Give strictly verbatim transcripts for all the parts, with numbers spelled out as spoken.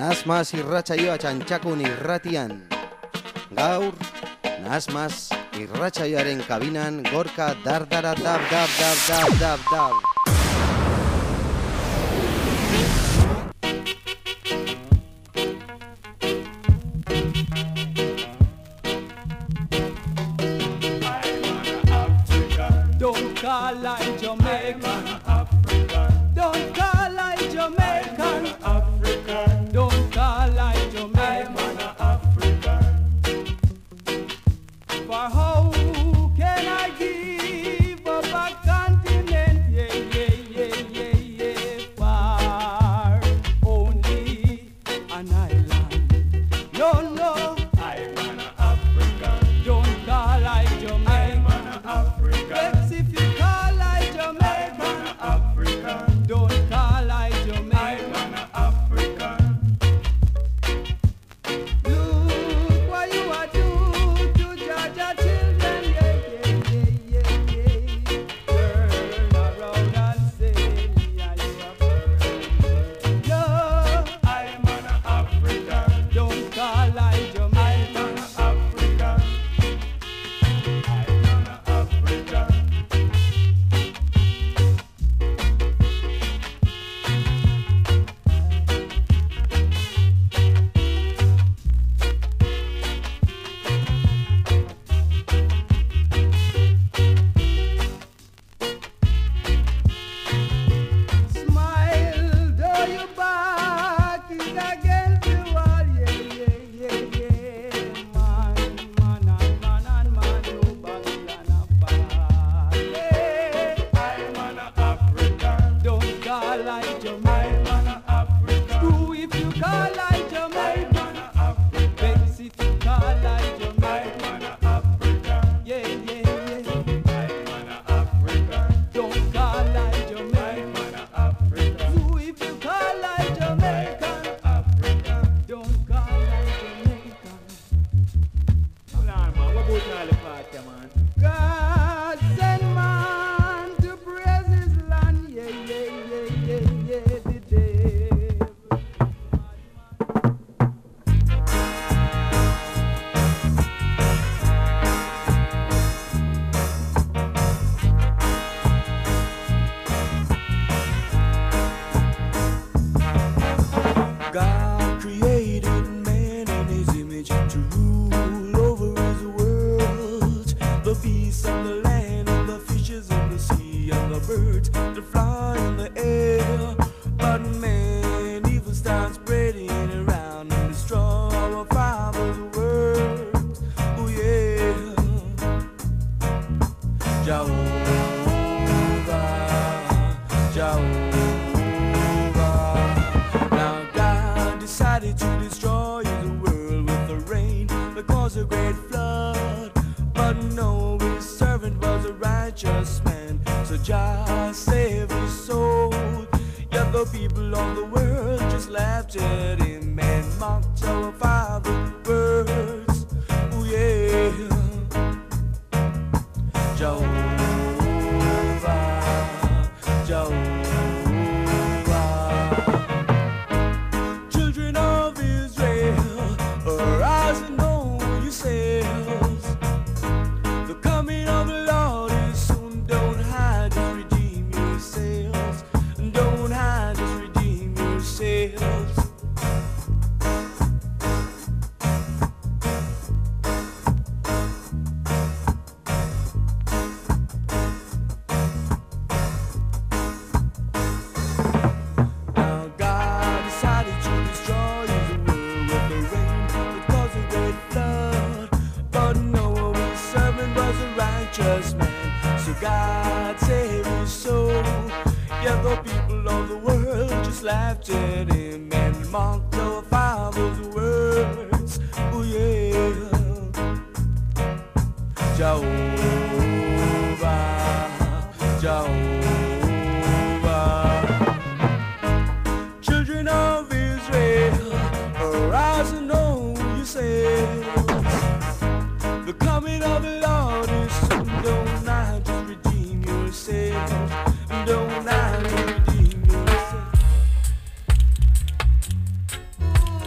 Nasmas irratsaioa txantxakun irratian. Gaur, Nasmas irratsaioaren kabinan gorka dardara dab dab dab dab dab dab. Don't call like Jamaican, African. Don't call like Jamaican, African. Don't call like Jamaican, African. For how can I give up a continent? Yeah, yeah, yeah, yeah, yeah. Far only an island. No, no. I'm an African. Don't call like Jamaican, African. If you call like Jamaican, African. Don't call like Jamaican, African. Look what you are doing to Georgia children, yeah, yeah, yeah, yeah, yeah. Turn around and say, yeah, you are burning. No, I'm an African. Don't call like Jamaican, African. I'm an African. Smile, though your back is against the wall, yeah, yeah, yeah, yeah. Man, man, and man, and man, no Babylon apart. Yeah, I'm an African. Don't call like Jamaican, I'm an African. Screw if you call like Jamaican, I'm an African. Vex if you call like Jamaican, I'm an African. Yeah, yeah, yeah. I'm an African. Don't call like Jamaican, I'm an African. Screw if you call like Jamaican, African. Don't call like Jamaican. Hold on, man. What about all the party, man? God send man to praise his land, yeah, yeah, yeah, yeah, yeah, the day. God created man in his image to rule over his world. The beasts of the land and the fishes of the sea and the birds that fly in the air. But man evil starts spreading around and destroy our Father's world. Oh yeah, Jehovah, Jehovah. Now God decided to destroy the world with the rain that caused a great flood. But no, his servant was a righteous man, so Jah saved his soul. Yet the people of the world just laughed at him and mocked our Father's words. Oh yeah, Jehovah, Jehovah. Children of Israel, arise and know yourselves. The coming of the Lord is soon. Don't hide, just redeem yourselves. Don't hide, just redeem yourselves. Now God decided to destroy the world with the rain that caused a great flood. But Noah, his servant, was a righteous man, so God saved his soul. Yet the people of the world just laughed at him and mocked our Father's words. Oh yeah, Jehovah, Jehovah. Children of Israel, arise and know yourselves. The coming of the Lord is soon. Don't not just redeem yourselves. Don't not just redeem yourselves.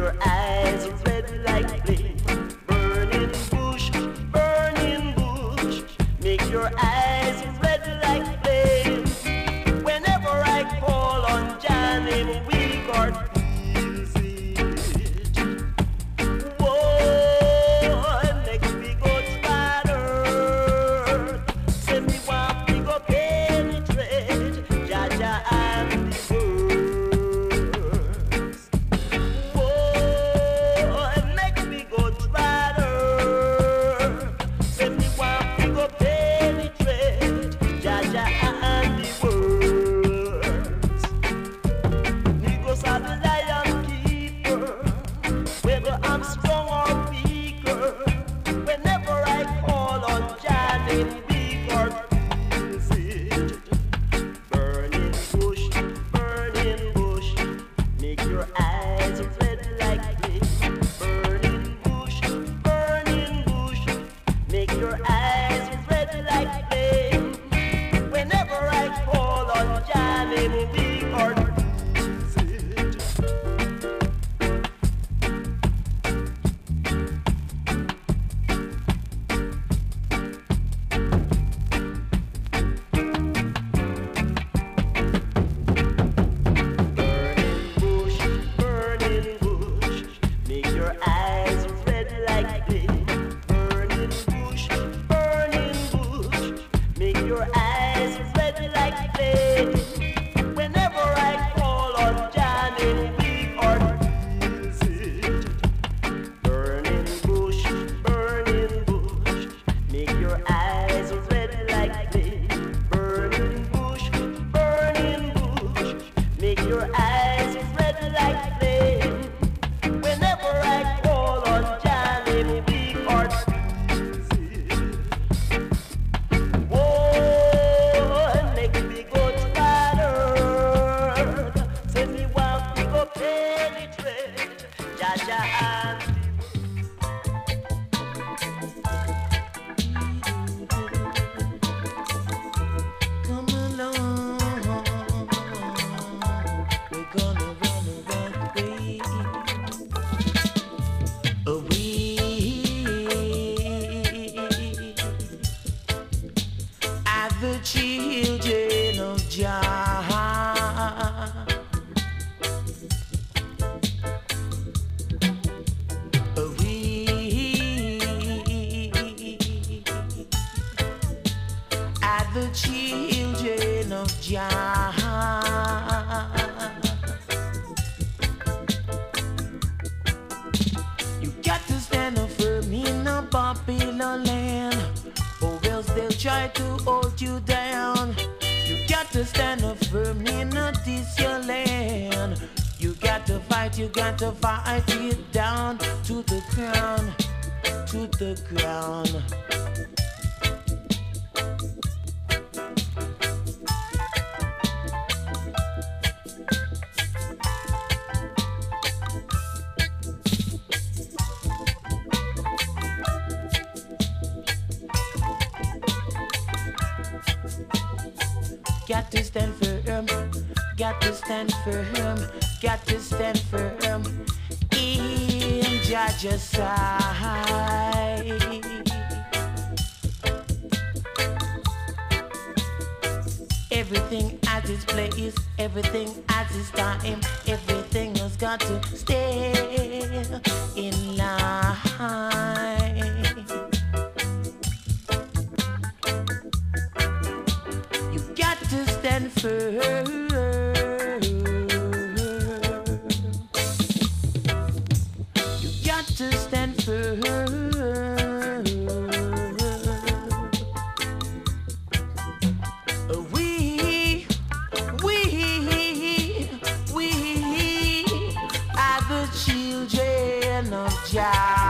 your eyes red like flame. Burning bush, burning bush, make your eyes red like flame. Whenever I call on Jah name, we got feels it. Whoa, makes me go tired. Say me want me go penetrate Jah Jah and the words. Whoa, makes me go tired. Say me want me go penetrate Jah Jah and the words. Negroes are the lion keeper, whether I'm strong or weaker. Whenever I call on Jah name, we got feels it. Burning bush, burning bush, make your eyes red like flame. Burning bush, burning bush, make your eyes red like flame. Whenever I call on Jah name, we got feels it. Burning bush, burning bush, make your eyes red like flame. Burning bush, burning bush, make your eyes red like flame. Whenever I call on Jah name, we got feels it. Burning bush, burning bush, make your eyes red like flame. Burning bush, burning bush, make your eyes red like flame. Whenever I call on Jah name, we got feels it. Whoa, make me go tired. Say me want me go penetrate Jah Jah and Come along, we're gonna run away, away. At the children of Jah, away. At the children of Jah. You got to stand up firm in a Babylon land, or else they'll try to hold you down. You got to stand up firm in a this your land. You got to fight, you got to fight it down to the ground, to the ground. Got to stand firm, got to stand firm, got to stand firm in Jah Jah's side. Everything at its place, everything at its time, everything has got to stay in line. You got to stand firm. You got to stand firm. We, we, we are the children of Jah.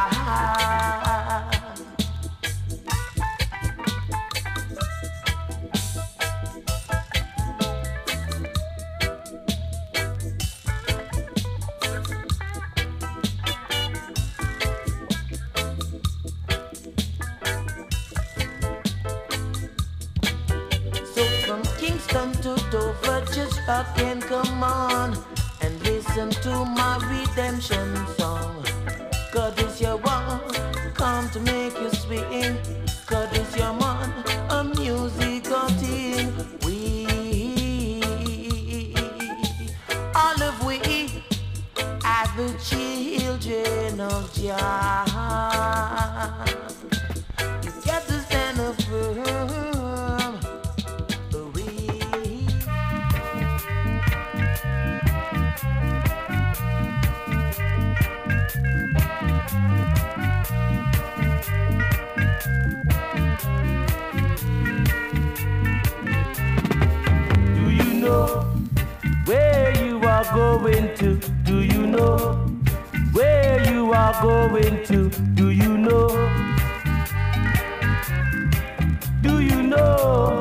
Kingston to Dover, just up and come on and listen to my redemption song. soldiers. You got to stand up firm. Away. Do you know where you are going to? Do you know where you are going to? Do you know? Do you know?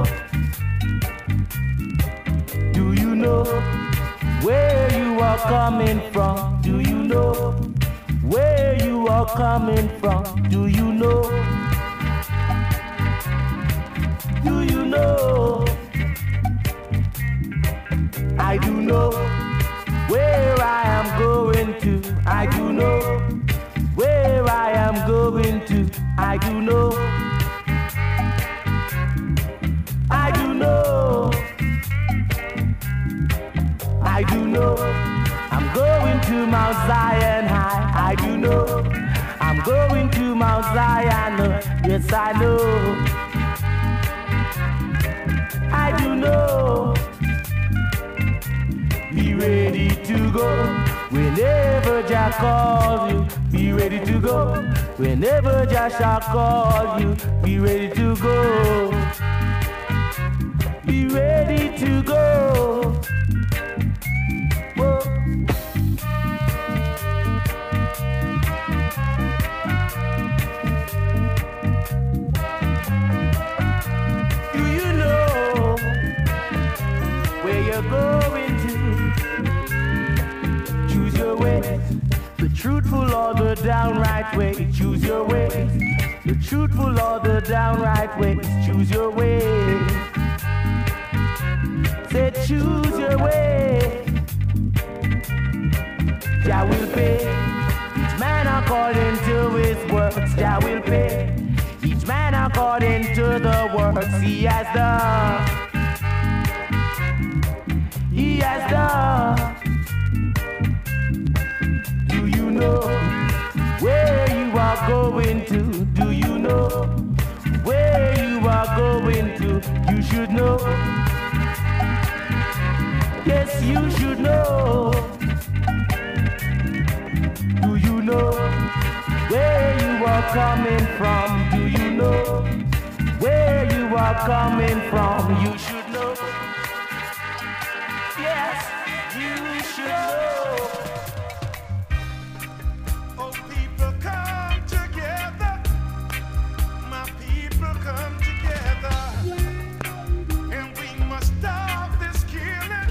Do you know where you are coming from? Do you know where you are coming from? Do you know? Do you know? I do know where I am going to. I do know where I am going to. I do know. I do know. I do know. I'm going to Mount Zion High. I do know. I'm going to Mount Zion. Yes, I know. I do know. Be ready to go whenever Jah calls you. Be ready to go whenever Jah shall call you. Be ready to go. Be ready to go. Whoa. Do you know where you're going to? Choose your way, the truthful or the downright way. Choose your way, the truthful or the downright way. Choose your way. Say choose your way. Jah will pay each man according to his works. Jah will pay each man according to the works he has done. He has done. Do you know where you are going to? Do you know where you are going to? You should know. Yes, you should know. Do you know where you are coming from? Do you know where you are coming from? You should know. Yes, you should know. Oh, people come together. My people come together. And we must stop this killing.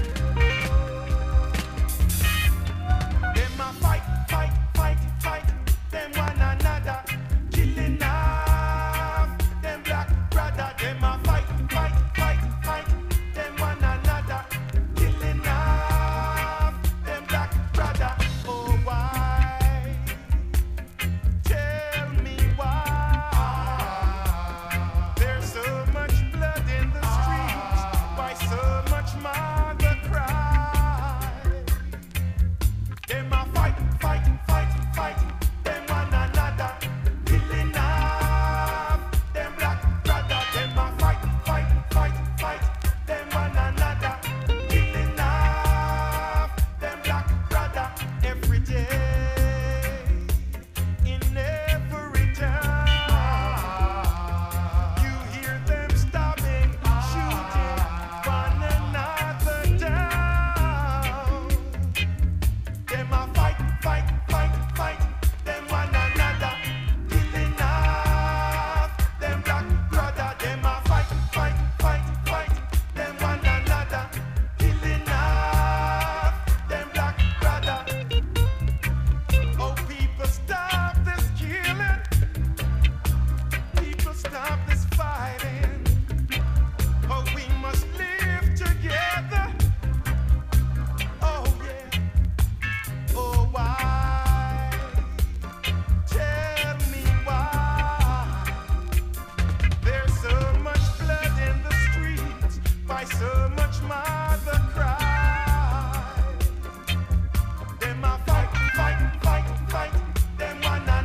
Them a fight, fight, fight, fight. Them one another. Killing off. Them black brother. Them a fight, fight, fight, fight. Them one another. Killing off. Them black brother. Oh, why? Tell me why. There's so much blood in the streets. Why so much mother cry? Them a fight, fight, fight, fight. Them one another. Killing off. Them black brother. Them a fight, fight, fight, fight. Them one another. Killing off. Them black brother. Every day. In every town. You hear them stabbing, shooting one another down. Them a fight, fight, fight, fight. Them one another. Killing off. Them black brother. Them a fight, fight, fight, fight. Them one another. Killing off. Them black brother. Oh, people, stop this killing. People, stop this fighting. Oh, we must live together. Oh, yeah. Oh, why? Tell me why. There's so much blood in the streets. Why so much mother cry? Them a fight, fight, fight, fight. Them one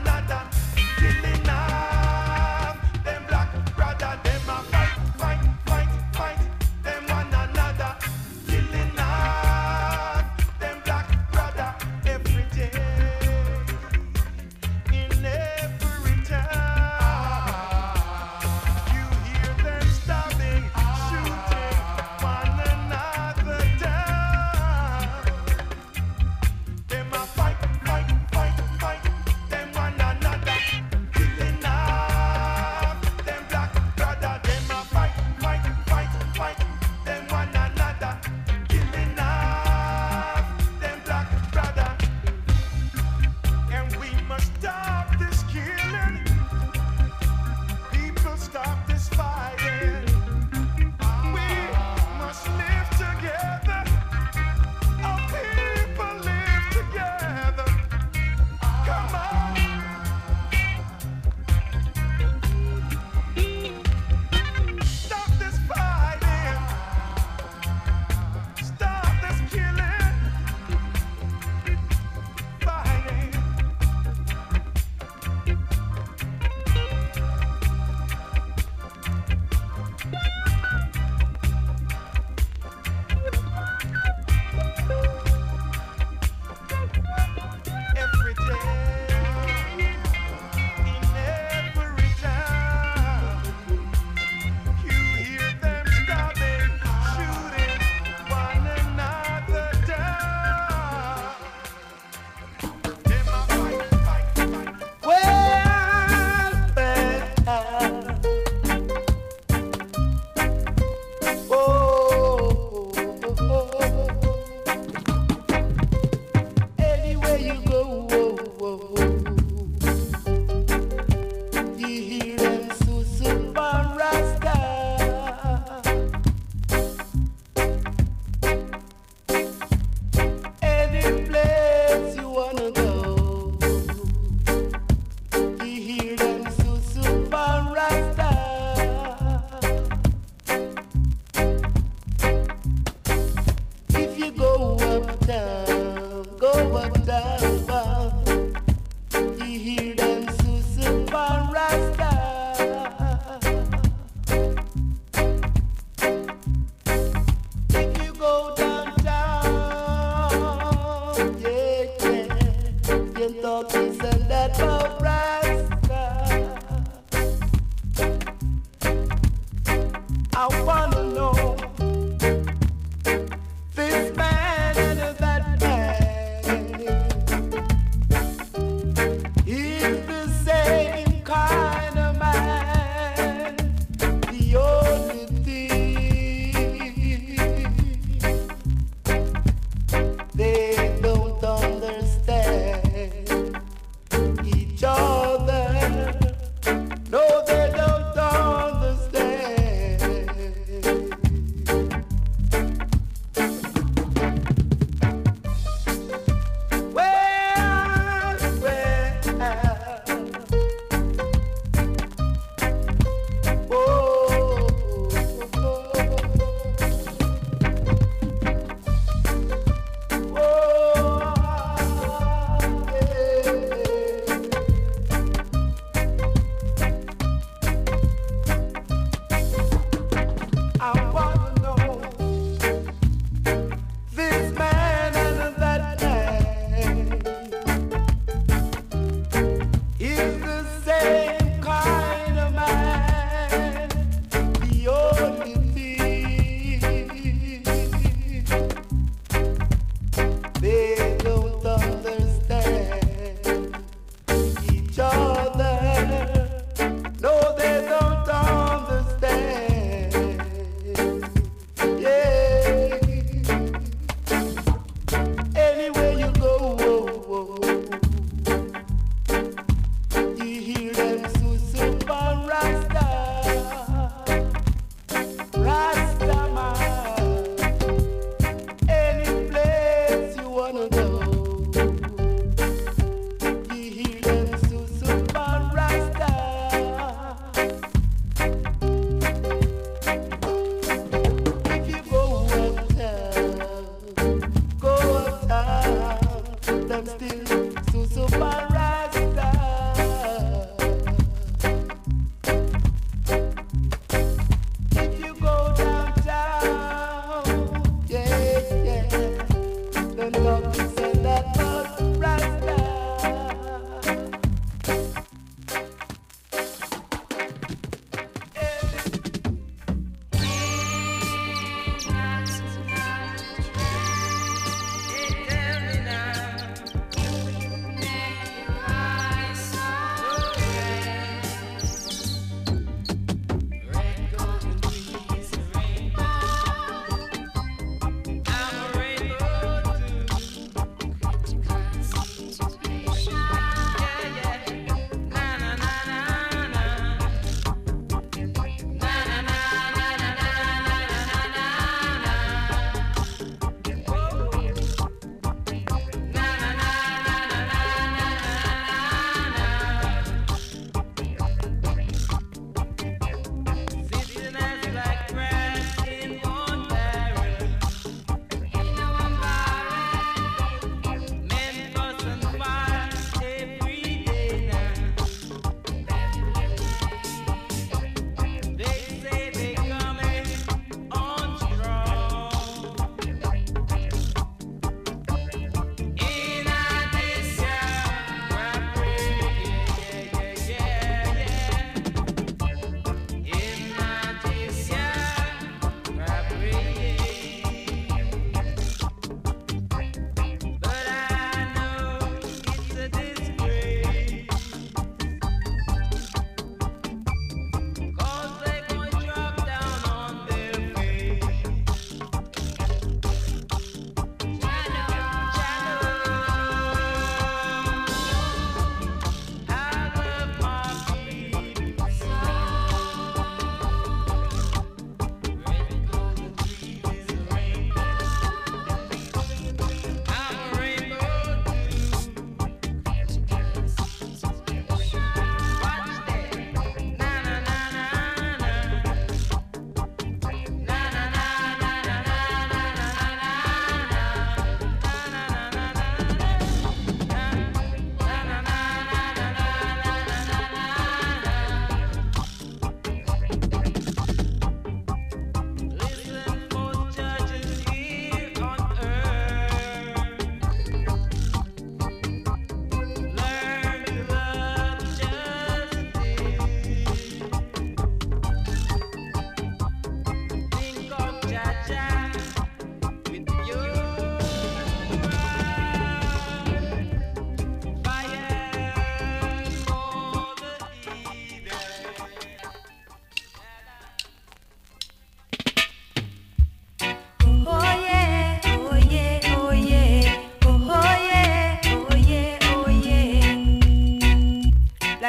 talk this and that about Rasta. I wanna know this man and that man is the same kind of man. The only thing they don't understand each other. No, they don't understand. Well, well, oh, I wanna know this man and that man is the same kind of man. The only thing they don't understand each other. No, they don't understand. Yeah. Anywhere you go, you hear them super Rasta, Rasta man. Any place you wanna go, you hear them super Rasta. If you go uptown, go uptown, them still super Rasta. If you go downtown, yeah, yeah, then love to say that about Rasta.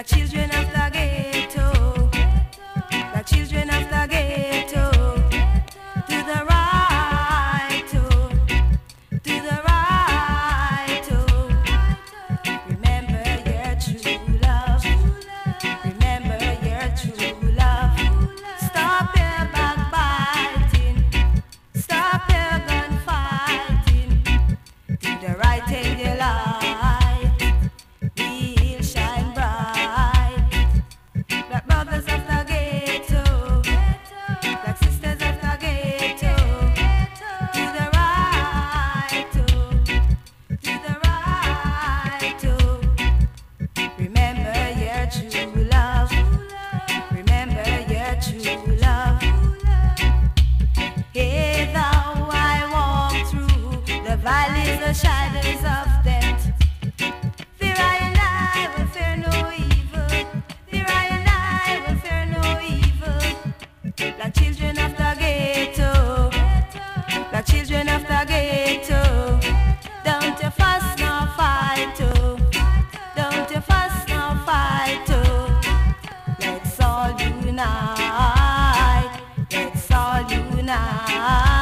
Black children of the ghetto, black children of the ghetto, to the right, to the right, remember your true love, remember your true love. Stop your backbiting, stop your gunfighting, to the right and the light, we'll shine bright. Black brothers of the ghetto, black sisters of the ghetto, to the right, to the right. Remember your true love, remember your true love. Hey, though I walk through the valleys, the shadows of death, fear I and I will fear no evil, fear I and I will fear no evil. Black children of the ghetto, black children of the ghetto, don't you fuss nor fight, oh. Don't you fuss nor fight, oh. Let's all unite, let's all unite.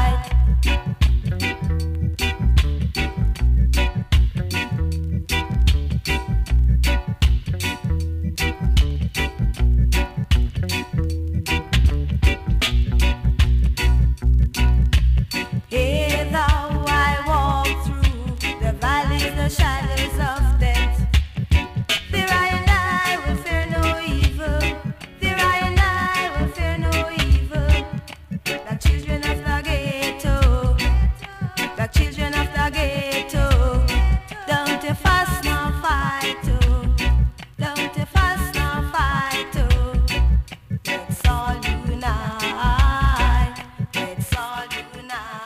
Hey, though I walk through the valleys, the shadows of death, fear I and I will fear no evil, fear I and I will fear no evil. The children of the ghetto, the children of the ghetto, don't you fuss nor fight, oh. Don't you fuss nor fight, oh. Let's all unite, let's all unite.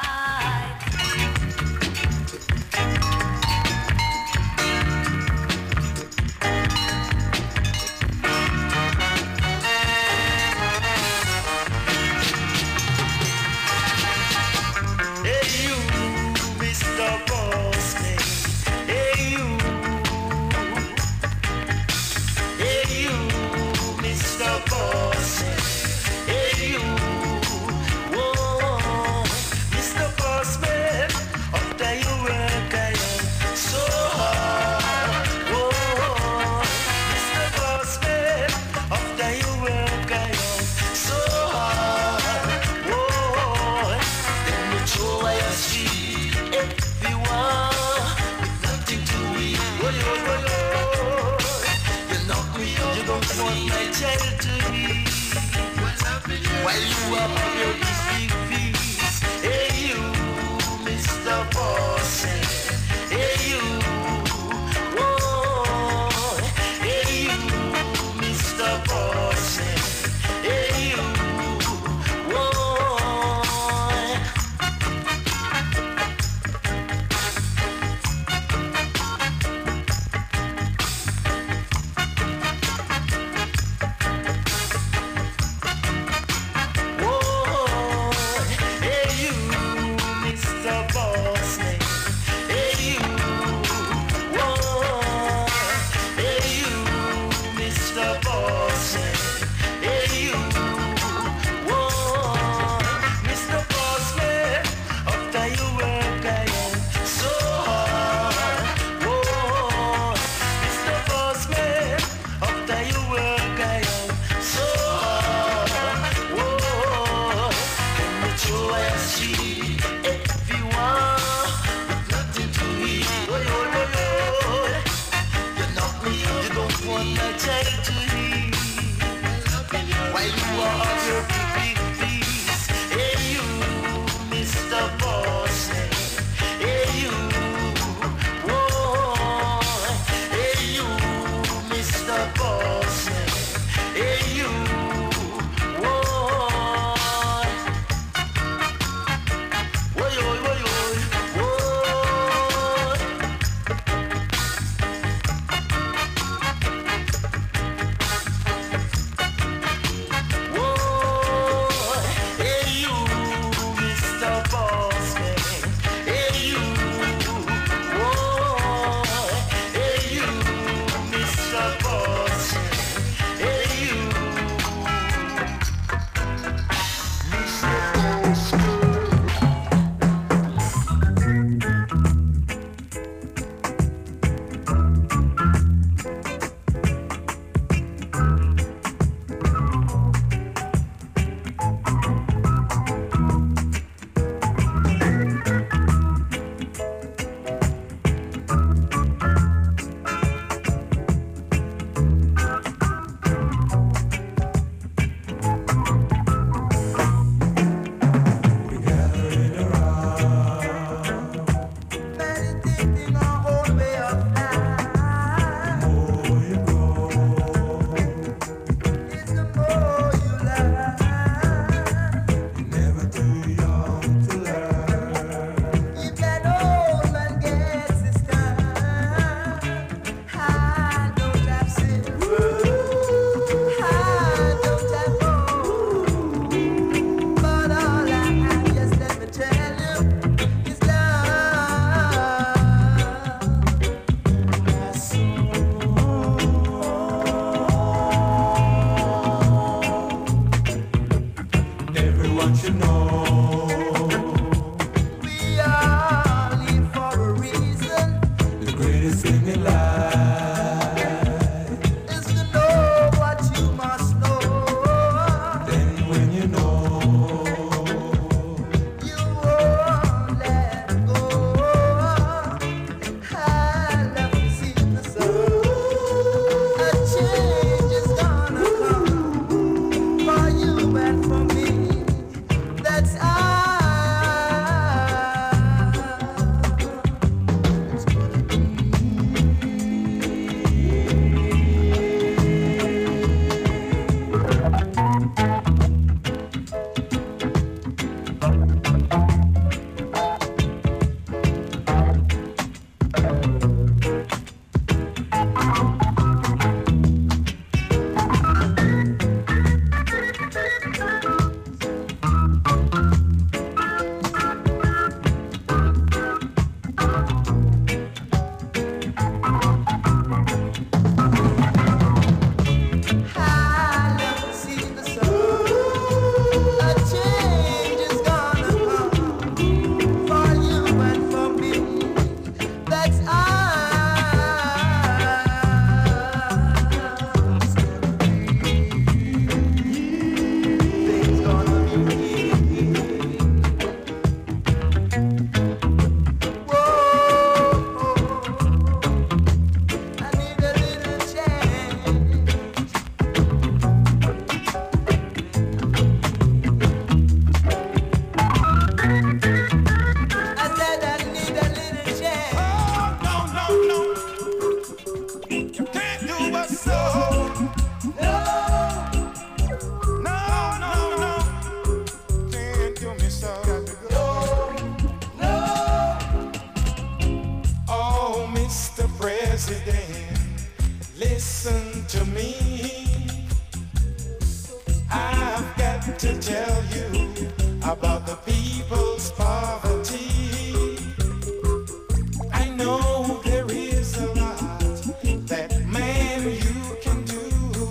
Hey you, Mister Bossman. Hey you. Hey you, Mister Bossman. Hey you. Whoa, Mister Bossman. After you work I am so hard. Whoa, Mister Bossman. After you work I am so hard. Whoa, then you throw away your street. Everyone with nothing to eat. Whoa, yo, whoa, yo. You knock me out, you don't want my child to eat. While you are on your big feast. Hey you, Mister Bossman. Hey you. Whoa. Hey you, Mister Bossman. Hey you. Whoa. Whoa. Mister President, listen to me. I've got to tell you about the people's poverty. I know there is a lot that man you can do.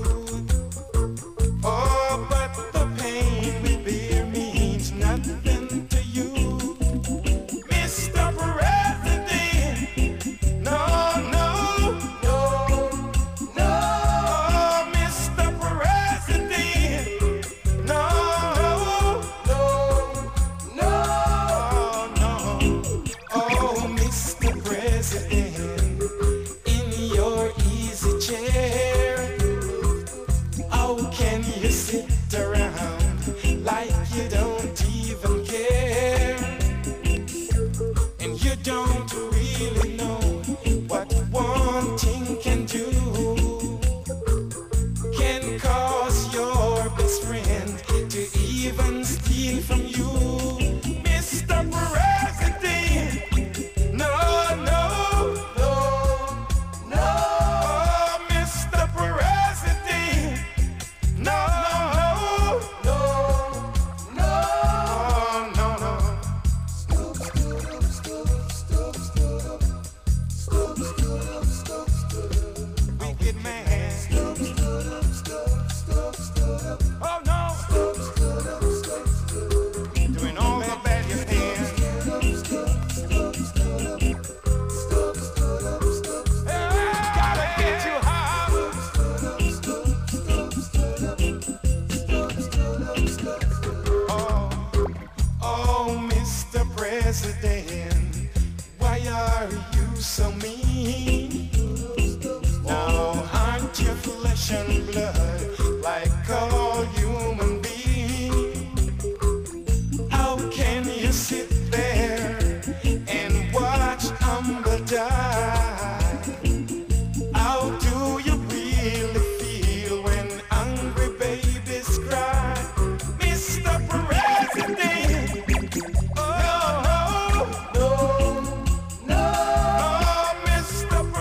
Oh, but the pain we bear means nothing to you. Mister President, no, no, no, no. Oh, Mister President, no, no, no, no. Oh, Mister President, in your easy chair, how can you sit around like you don't even care? And you don't really know what wanting can do. Can cause your best friend to even steal from you. Mister President, no, no, no, no. Oh, Mister President, no, no, no, no, no, no. Wicked man. Oh no. Doing all the bad you can. Gotta get you high. Oh, oh, Mister President, why are you so mean? Now, aren't you flesh and blood like all human beings? How can you sit there and watch Amber die? How do you really feel when hungry babies cry? Mister President, oh no, no, no, no, Mister President.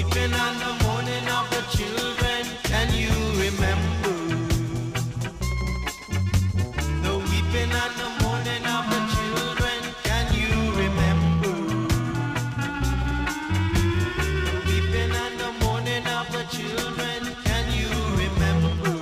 weeping and the mourning of the children, can you remember? The weeping and the mourning of the children, can you remember? The weeping and the mourning of the children, can you remember?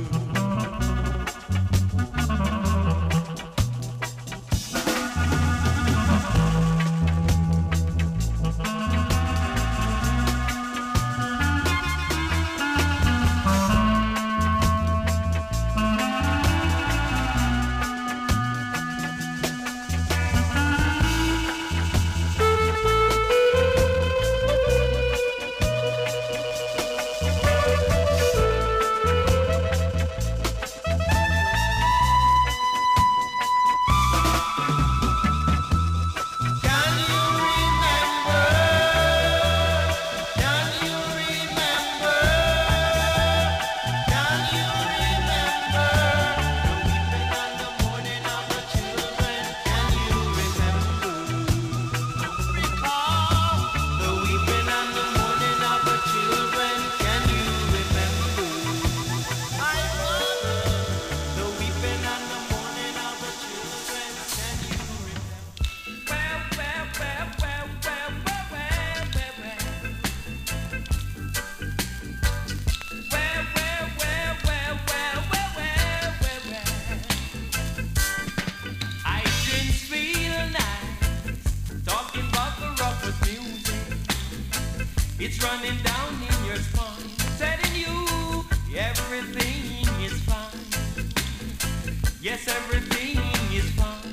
It's running down in your spine, telling you everything is fine. Yes, everything is fine.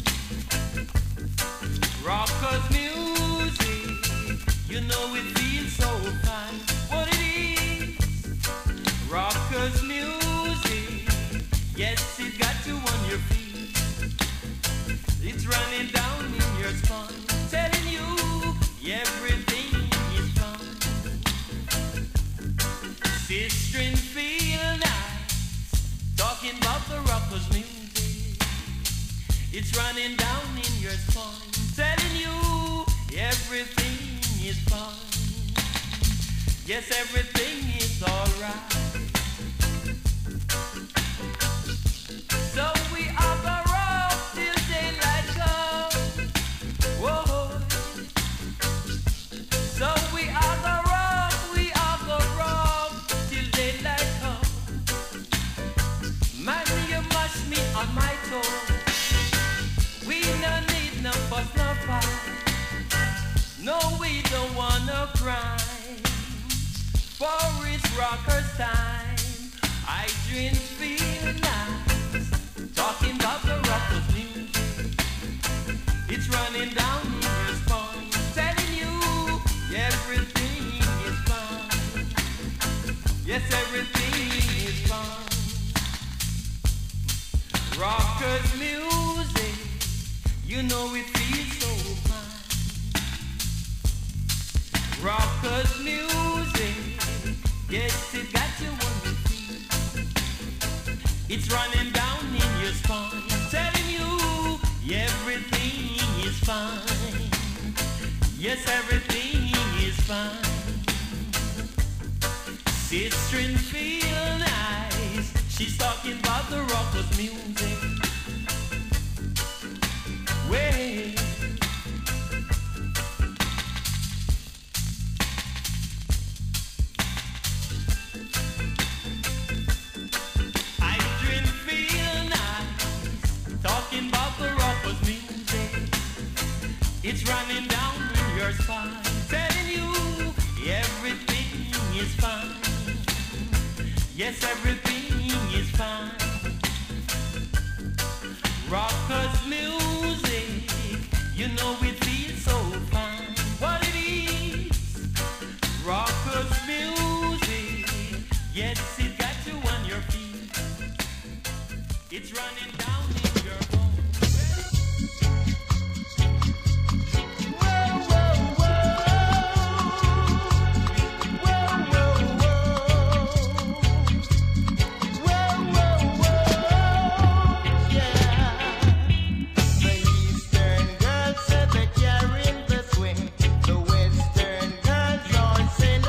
Rockers music, you know it feels so fine. What it is, rockers music, yes, it got you on your feet. It's running down in your spine, telling you everything. Sister and feel nice, talking about the rockers music. It's running down in your spine, telling you everything is fine. Yes, everything is alright. So we are the rock till daylight comes. Whoa. So we are the rock, we are the rock. Man, you mash me on my toe. We no need no fuss, no fight. No, we don't wanna cry. For it's rockers time. I dream feel nice, talking about the rockers music. It's running down in your spine, telling you everything is fine. Yes, everything is fine. Rockers music, you know it feels so fine. Rockers music, yes, it got you on your feet. It's running down in your spine, telling you everything is fine. Yes, everything is fine. Sister and feel nice, she's talking about the rockers music. Way. I dream feel nice, talking about the rockers music. It's running down in your spine, telling you everything is fine. Yes, everything is fine. Rockers music, you know it feels so fine. What it is, rockers music, yes, it got you on your feet. It's running down in your bones. Whoa, whoa, whoa. Whoa, whoa, whoa. Whoa, whoa, whoa. Yeah. The Eastern girls said they're carrying the swing. The Western girls are saying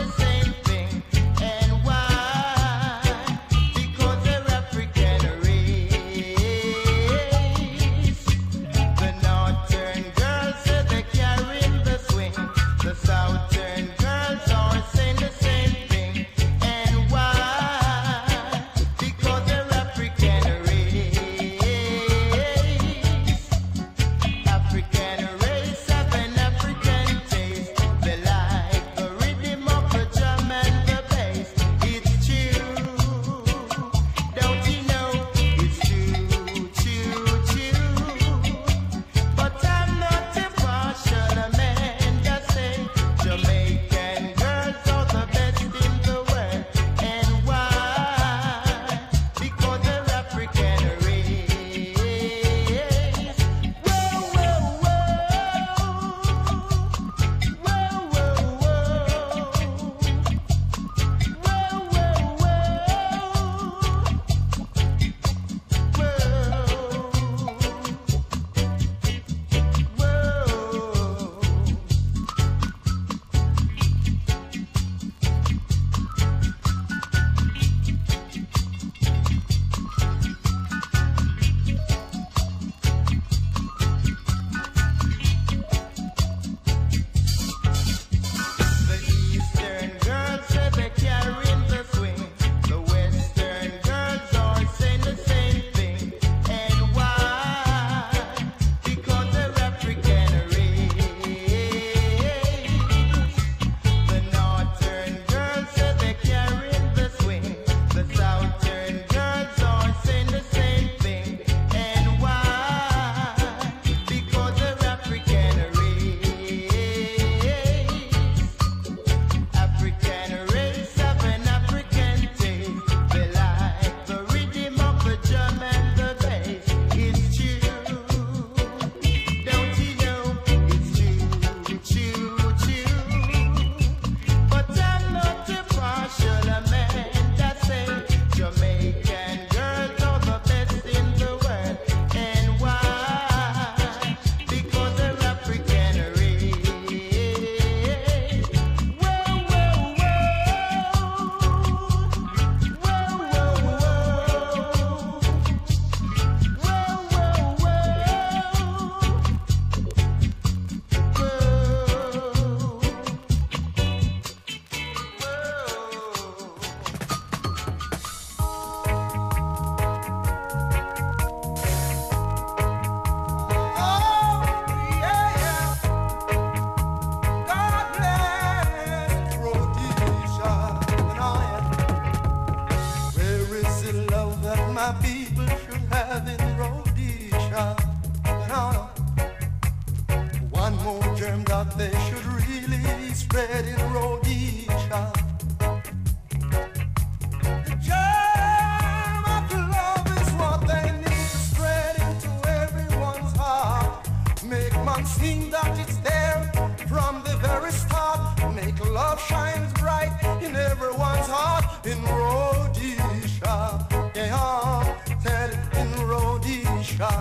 Rhodesia. The germ of love is what they need to spread into everyone's heart. Make man sing that it's there from the very start. Make love shines bright in everyone's heart. In Rhodesia, yeah, said in Rhodesia.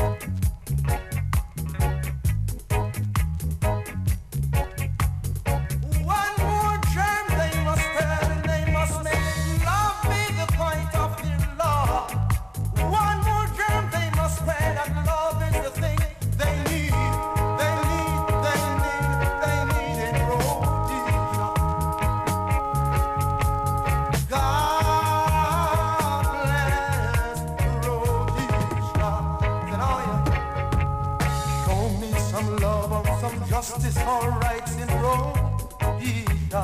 One more germ they must spread, and they must make love be the point of their law. One more germ they must spread, and love is the thing they need. They need, they need, they need in Rhodesia. God bless Rhodesia. Then oh yeah, show me some love or some justice or rights in Rhodesia.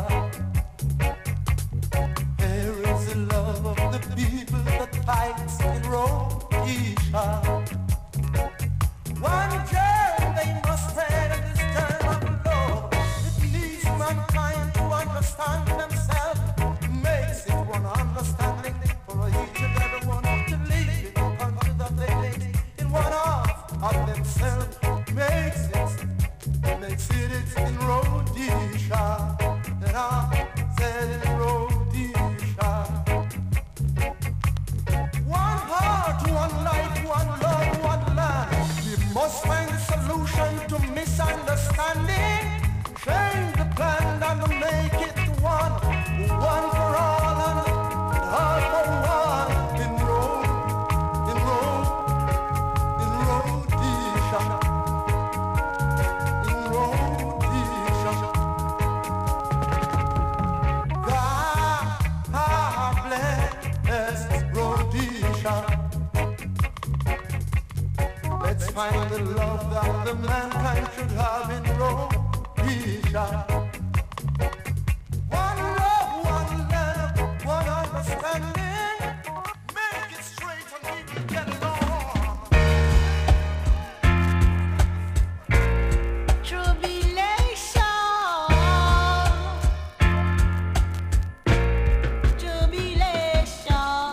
Here is the love of the people that fights in Rhodesia. One germ they must spread in this germ of love. It leads mankind to understand themselves. Makes it one understanding for each and every one to live in a country that they live in one half of themselves. Makes it, makes it it's in Rhodesia. And I said in Rhodesia. One heart, one life, one love, one land. We must find a solution to misunderstanding. Change the plan and make it one. One for all and all for one. In Rome, in Rome, in Rhodesia. In Rhodesia. God bless Rhodesia. Let's find the love that the mankind should have in Rhodesia. One love, one love, one understanding. Make it straight and we can get along. Jubilation, jubilation.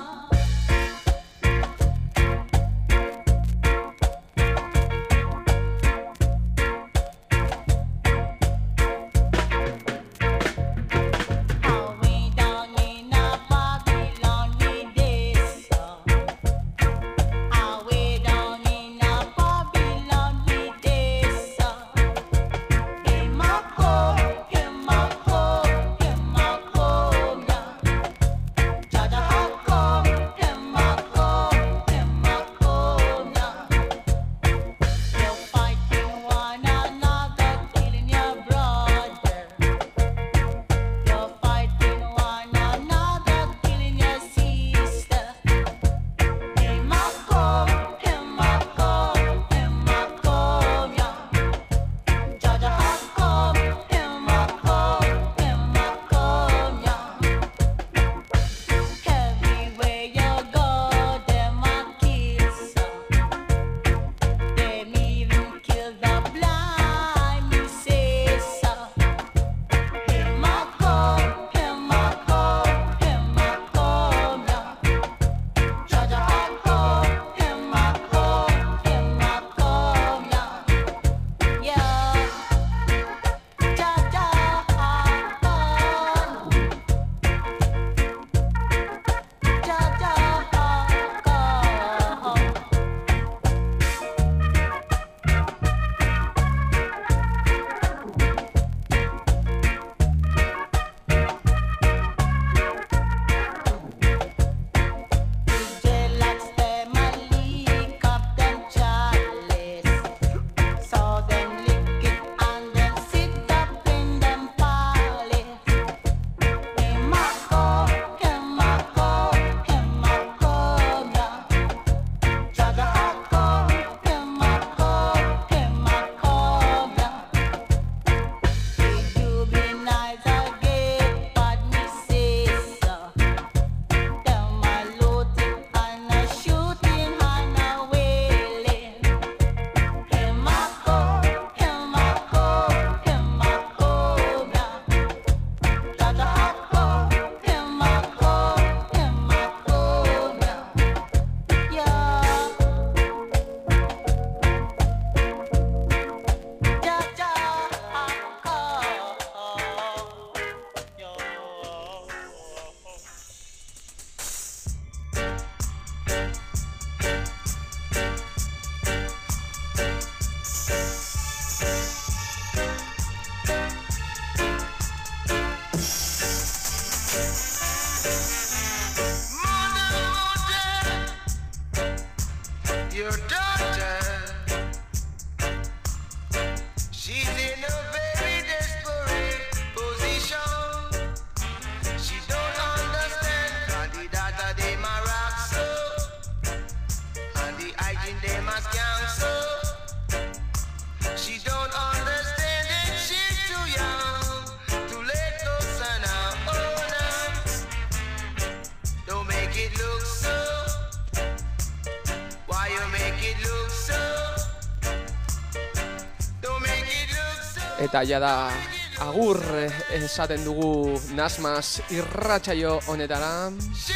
Eta ja da agur esaten dugu Nasmas irratsaio honetara.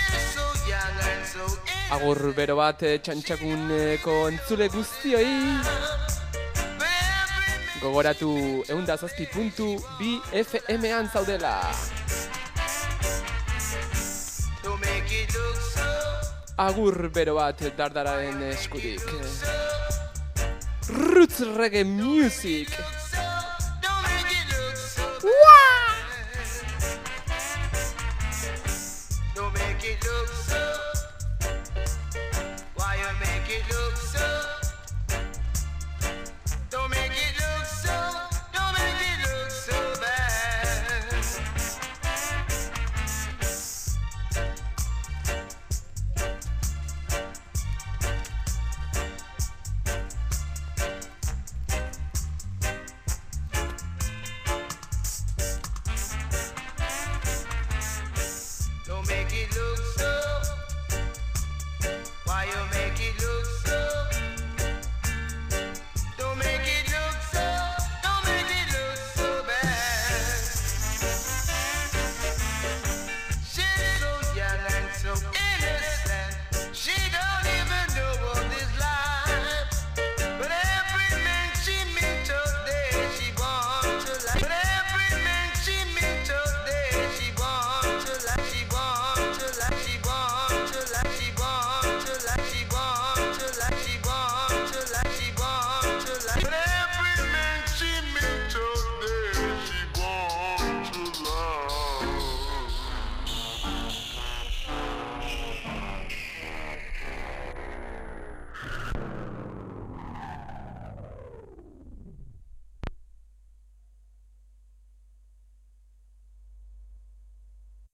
Agur bero bat txantxakuneko entzule guztioi. Gogoratu ehun eta zazpi puntu bi F M-an zaudela. Agur bero bat dardararen eskutik. Roots reggae music.